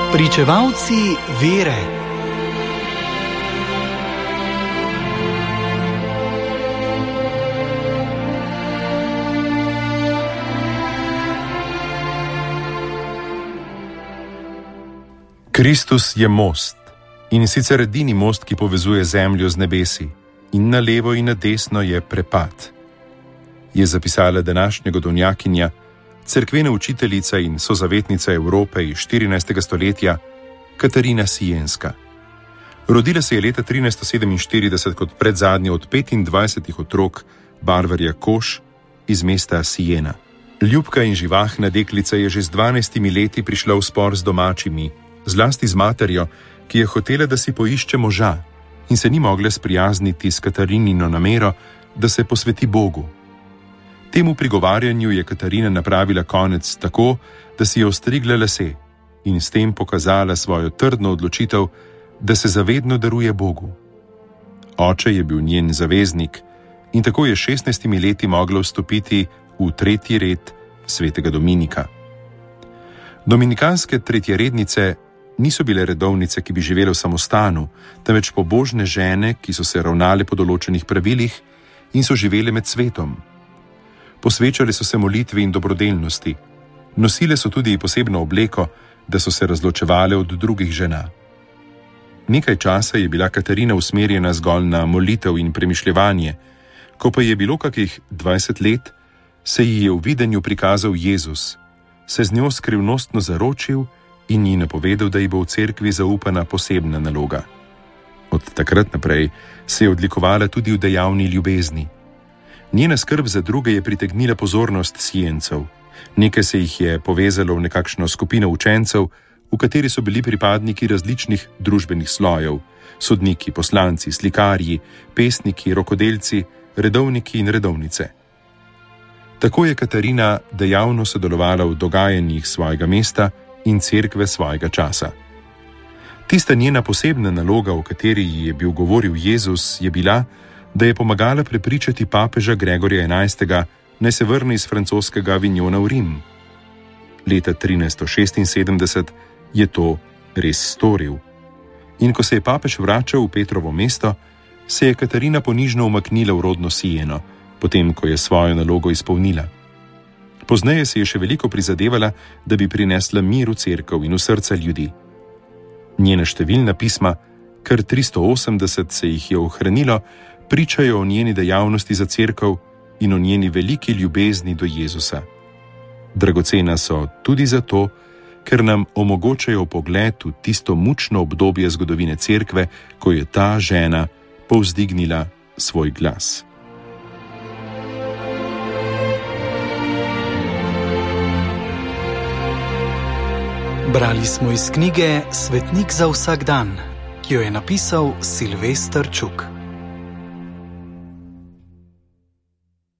Pričevalci vere. Kristus je most, in sicer edini most, ki povezuje zemljo z nebesi, in na levo in na desno je prepad, je zapisala današnja godovnjakinja, cerkvena učiteljica in sozavetnica Evrope iz 14. stoletja, Katarina Sienska. Rodila se je leta 1347 kot predzadnja od 25 otrok Barvarja Koš iz mesta Siena. Ljubka in živahna deklica je že z 12 leti prišla v spor z domačimi, zlasti z materjo, ki je hotela, da si poišče moža in se ni mogla sprijazniti s Katarinino namero, da se posveti Bogu. Temu prigovarjanju je Katarina napravila konec tako, da si je ostrigla lase in s tem pokazala svojo trdno odločitev, da se zavedno daruje Bogu. Oče je bil njen zaveznik in tako je 16 leti mogla vstopiti v tretji red svetega Dominika. Dominikanske tretjerednice niso bile redovnice, ki bi živele v samostanu, temveč pobožne žene, ki so se ravnale po določenih pravilih in so živele med svetom. Posvečale so se molitvi in dobrodelnosti, nosile so tudi posebno obleko, da so se razločevale od drugih žena. Nekaj časa je bila Katarina usmerjena zgolj na molitev in premišljevanje, ko pa je bilo kakih 20 let, se ji je v videnju prikazal Jezus, se z njo skrivnostno zaročil in ji napovedal, da ji bo v cerkvi zaupana posebna naloga. Od takrat naprej se je odlikovala tudi v dejavni ljubezni. Njena skrb za druge je pritegnila pozornost Siencev. Nekaj se jih je povezalo v nekakšno skupino učencev, v kateri so bili pripadniki različnih družbenih slojev, sodniki, poslanci, slikarji, pesniki, rokodelci, redovniki in redovnice. Tako je Katarina dejavno sodelovala v dogajanjih svojega mesta in cerkve svojega časa. Tista njena posebna naloga, o kateri ji je bil govoril Jezus, je bila, da je pomagala prepričati papeža Gregorja XI, naj se vrne iz francoskega Avignona v Rim. Leta 1376 je to res storil. In ko se je papež vračal v Petrovo mesto, se je Katarina ponižno umaknila v rodno Sieno, potem ko je svojo nalogo izpolnila. Pozneje se je še veliko prizadevala, da bi prinesla mir v cerkev in v srca ljudi. Njena številna pisma, kar 380 se jih je ohranilo, pričajo o njeni dejavnosti za cerkev in o njeni veliki ljubezni do Jezusa. Dragocena so tudi zato, ker nam omogočajo pogled v tisto mučno obdobje zgodovine cerkve, ko je ta žena povzdignila svoj glas. Brali smo iz knjige Svetnik za vsak dan, ki jo je napisal Silvester Čuk.